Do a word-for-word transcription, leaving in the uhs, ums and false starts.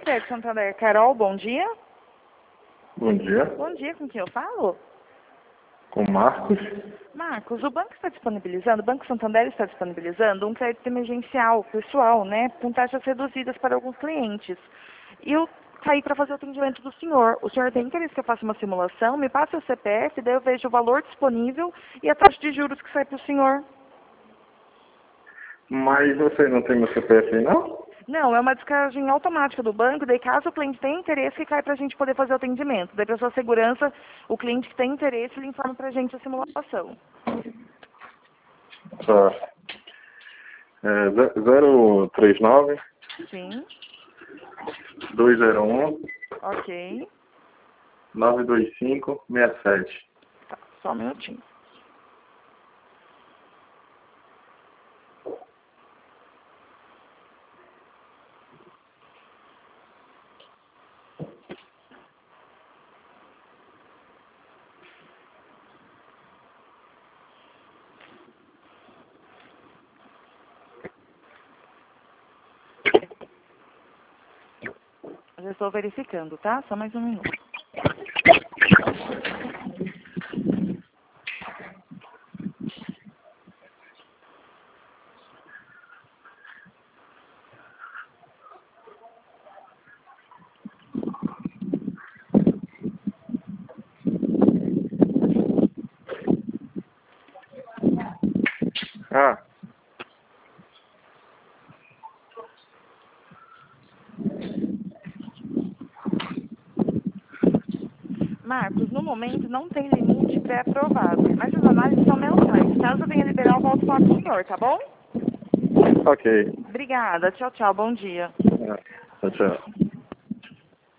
Crédito Santander. Carol, bom dia. Bom dia. Bom dia, com quem eu falo? Com Marcos. Marcos, o banco está disponibilizando, o Banco Santander está disponibilizando um crédito emergencial pessoal, né, com taxas reduzidas para alguns clientes. E eu saí para fazer o atendimento do senhor. O senhor tem interesse que eu faça uma simulação? Me passe o C P F, daí eu vejo o valor disponível e a taxa de juros que sai para o senhor. Mas você não tem meu C P F aí, não? Não, é uma descargem automática do banco, daí caso o cliente tenha interesse, que cai para a gente poder fazer o atendimento. Daí para sua segurança, o cliente que tem interesse, ele informa para a gente a simulação. Tá. É, zero três nove, Sim, dois zero um, ok. nove dois cinco, seis sete. Tá, só um minutinho. Já estou verificando, tá? Só mais um minuto. Ah, Marcos, no momento não tem limite pré-aprovado, mas as análises são mensais. Caso venha liberar, eu volto para o senhor, tá bom? ok. Obrigada. Tchau, tchau. Bom dia. É, tchau, tchau.